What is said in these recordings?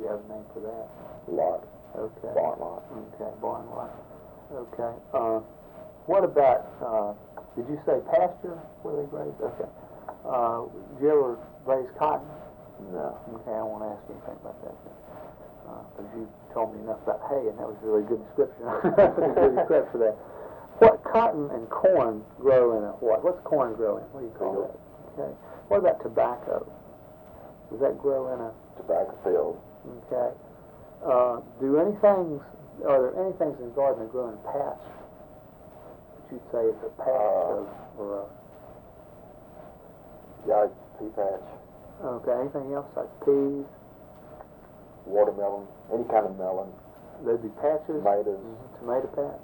you have a name for that? Lot. Okay. Barn lot. Okay, barn lot. Okay. What about, did you say pasture where they graze? Okay. Did you ever raise cotton? No. Okay, I won't ask you anything about that then. Because you told me enough about hay, and that was a really good description. Good credit for that. What cotton and corn grow in a what? What's corn grow in? What do you call that? Okay. What about tobacco? Does that grow in a Tobacco field. Okay. Are there any things in the garden that grow in a patch? That you'd say it's a patch or a... Yard pea patch. Okay, anything else like peas? Watermelon. Any kind of melon. There'd be patches? Tomatoes. Tomato patch.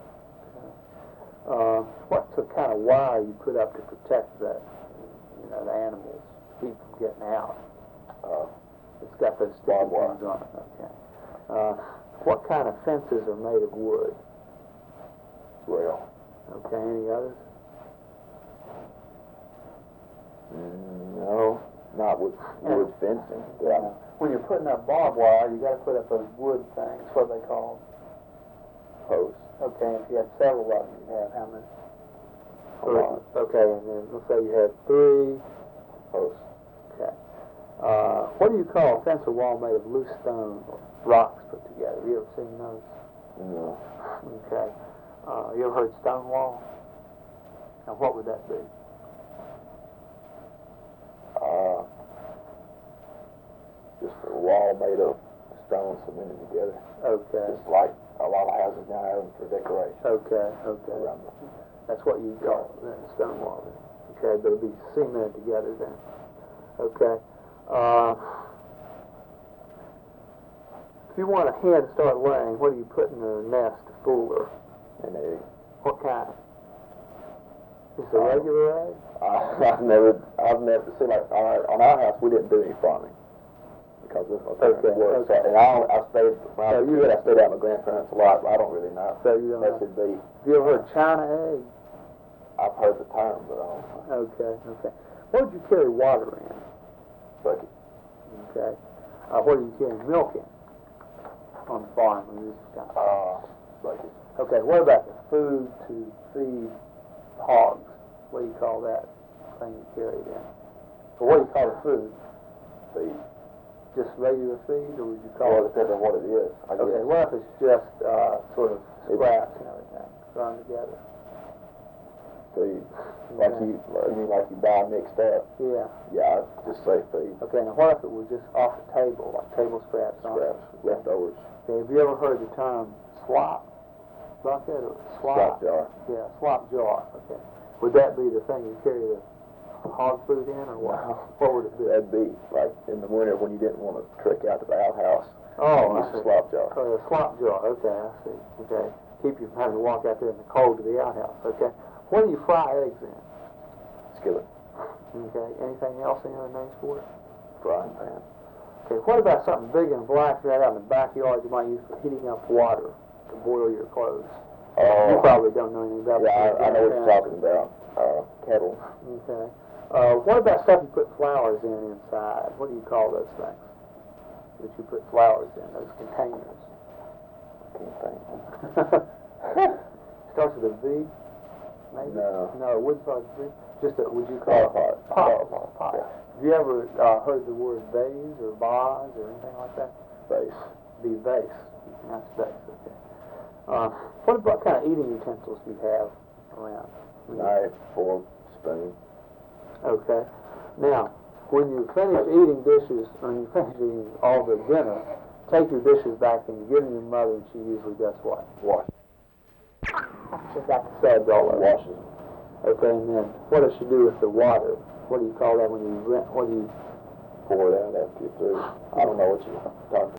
Okay. What's the kind of wire you put up to protect the animals, keep from getting out? It's got those sticky Barbed wire. things on it. Okay. What kind of fences are made of wood? Rail. Okay, any others? No, not with wood fencing. Yeah. When you're putting up barbed wire, you got to put up those wood things. What are they called? Posts. Okay, if you had several of them, you'd have how many? A lot. Okay, and then let's say you had 3 Posts. Okay. What do you call a fence or wall made of loose stone or rocks put together? Have you ever seen those? No. Okay. You ever heard stone wall? Now, what would that be? Just a wall made of stone cemented together. Okay. Just like a lot of houses now have them for decoration. Okay. Around the That's what you call it, stone wall. Okay, but it'll be cemented together then. Okay. If you want a hen to start laying, what do you put in the nest to fool her? An egg. What kind? Just a regular egg? I've never seen like on our house we didn't do any farming because of my parents' work. Okay. So, and I stayed when I was a kid. I stayed out with my grandparents a lot, but I don't really know. So you don't Unless know. it be. Have you ever heard China egg? I've heard the term, but I don't know. Okay. What would you carry water in? Bucket. Okay. What do you carry milk in on the farm? Bucket. Okay. What about the food to feed hogs? What do you call that thing you carry in? Or what do you call the food? Feed. Just regular feed, or would you call Well, it? it depends on what it is. I guess. Okay. What if it's just sort of scraps and everything thrown together? Feed. Like you buy mixed up. Yeah. Yeah, I'd just say feed. Okay. Now, what if it was just off the table, like table scraps? Scraps, leftovers. Okay. Have you ever heard the term slop bucket or Slop jar. Yeah, slop jar. Okay. Would that be the thing you carry the hog food in, or what? No. What would it be? That'd be like in the winter when you didn't want to trek out to the outhouse. Oh, Use a slop jar. A slop jar. Okay, I see. Okay. Keep you from having to walk out there in the cold to the outhouse. Okay. What do you fry eggs in? Skillet. Okay. Anything else? Any other names for it? Frying pan. Okay. What about something big and black right out in the backyard you might use for heating up water to boil your clothes? You probably don't know anything about that. Yeah, I know what you're talking about. Kettle. Okay. What about stuff you put flowers in inside? What do you call those things that you put flowers in, those containers? Can't think. Starts with a V, maybe? No. No, it wouldn't start with a V. Just a, would you call it? Pot. Yeah. Have you ever heard the word vase or vase or anything like that? Vase. Be vase. That's vase, okay. What kind of eating utensils do you have around? Knife, fork, spoon. Okay. Now, when you finish eating dishes, when you finish eating all the dinner, take your dishes back and you give them to your mother, and she usually does what? Wash. She's got the suds all over. Washes. Okay, and then what does she do with the water? What do you call that when you rinse? What do you? Pour it out after you're through. I don't know what you're talking